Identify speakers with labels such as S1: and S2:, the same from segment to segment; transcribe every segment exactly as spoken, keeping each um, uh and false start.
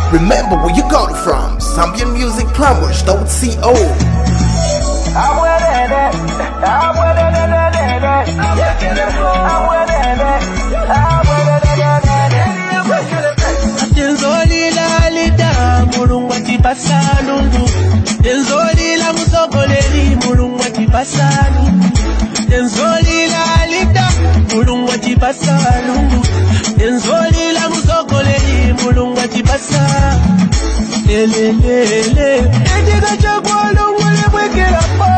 S1: Remember where you got it from. Zambian Music Plumbers dot co.
S2: Tenzolila lida mulungu akipasa lungu. Tenzolila musogoleri mulungu akipasa lungu. Tenzolila lida mulungu akipasa lungu. Tenzolila musogoleri mulungu akipasa. Lele lele Ejega chakwa lungu lebwekela po.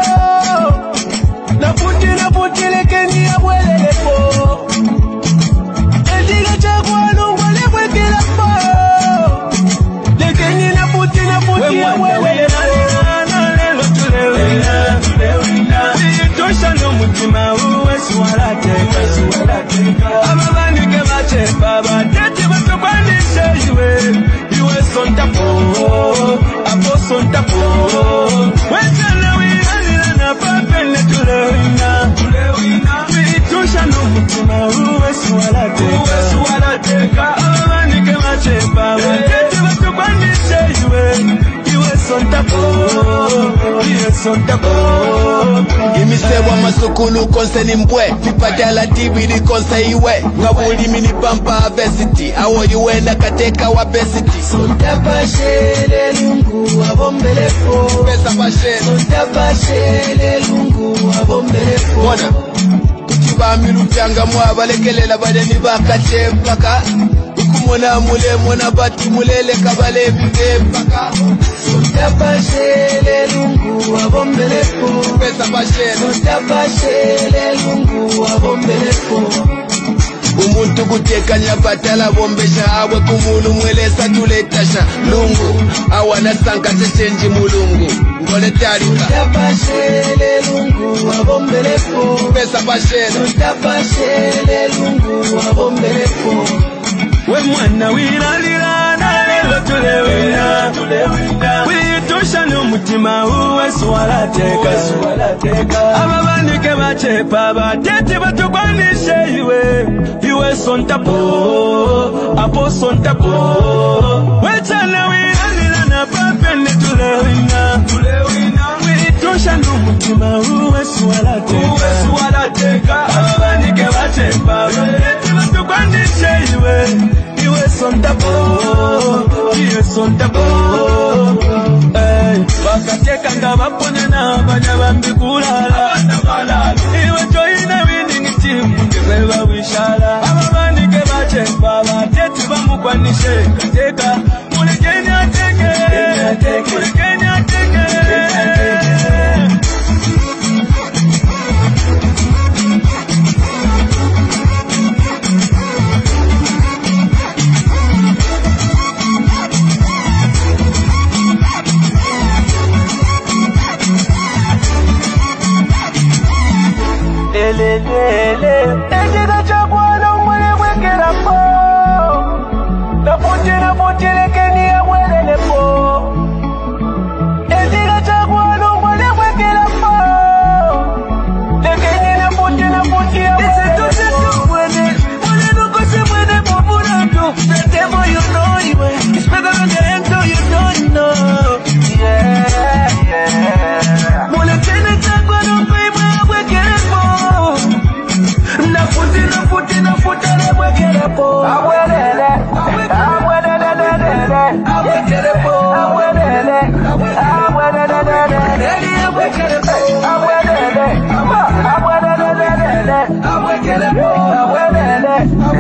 S2: Na puti na puti lekeni ya mwelele po. Ejega chakwa lungu lebwekela po. Lekeni na puti na puti ya mwelele po. Lelo tulewina Siyitosha no mutima uwe suwalateka Ababanike bachepa batete batokwanishe iwe Iwe sontapo, apo sontapo Wechana wiyanila na papene tulewina Siyitosha no mutima uwe suwalateka Ababanike bachepa batete batokwanishe iwe Iwe sontapo, iwe sontapo
S3: Imisewa masukulu konse ni mbwe Pipadala T V di konse iwe Ngabuli mini pampa avesity Awo iwe na kateka wa besity
S2: Sonta bashele lungu abombelefo
S3: Pesa bashele
S2: Sonta bashele lungu abombelefo
S3: Mwana Kuchiba milu changa mwaba lekelela badeni baka chepaka Ukumona mule mwana bati mulele kabale vide paka
S2: Sonta bashele lungu abombelefo
S3: Pesa bashele
S2: Sonta bashele lungu abombelefo
S3: Umuntu kutekanya batala bombesha awe kumunu mwelesa tuletasha lungu awana sanka sechenji mulungu ngole tarika
S2: Sonta bashele lungu abombelefo
S3: Pesa bashele
S2: Sonta bashele lungu abombelefo
S4: We mwana wilalila na lelo tulewina Witosha no mutima uwe suwalateka Ababanike bachepa batete batukwanishe iwe Iwe sontapo, apo sontapo Wechana wilalila na papene tulewina Witosha no mutima uwe suwalateka Ababanike bachepa batete batukwanishe iwe Iwe sontapo, iwe sontapo Bakateka nga baponye na banyabambi kulala Iwe joina winning team ngezeba wishala Ababanike bachepa batete bamukwanishe Kateka mulekeni ateke Mulekeni ateke
S2: Ejega chakwa lungu lebwekela po. Na puti na puti lekeni ya mwelele po. Ejega chakwa lungu lebwekela po. Lekeni na puti na puti ya mwelele po. Ese tu mwene, mwene nuko se mwene popula tu. The devil you know iwe, it's better than the end so you don't know. Yeah, yeah. Mulekeni chakwa lungu lebwekela po. Na puti na puti na puta lebwekela po. Awelele, awelele, awekele po. Awelele, awelele, awekele po. Awelele, awelele, awekele po. Awelele,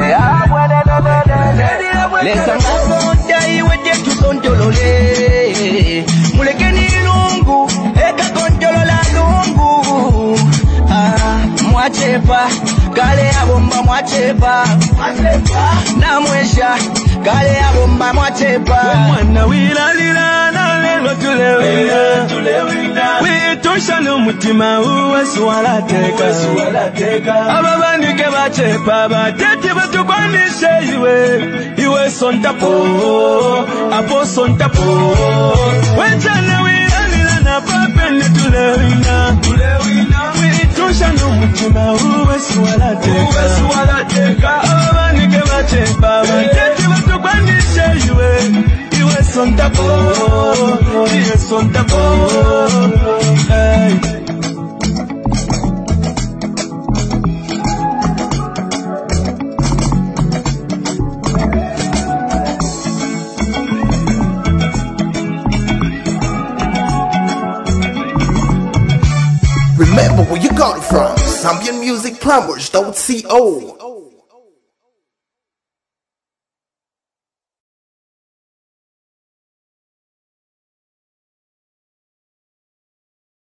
S2: awelele. Lesa mkonda iwe jetu kontolole. Mulekeni lungu, eka kontolola lungu. Ah, mwachepa, kale abomba mwachepa. Na mwesha, kale abomba mwachepa.
S4: Mwana wilalila na lelo tulewina Witosha no mutima uwe suwalateka Ababanike bachepa batete batukwanishe iwe Iwe sontapo, apo sontapo Wechana wilalila na papene tulewina Witosha no mutima uwe suwalateka Ababanike bachepa batete batukwanishe iwe Iwe on the board, yes on the board. Hey.
S1: Remember where you got it from. Zambian Music Plumbers dot co.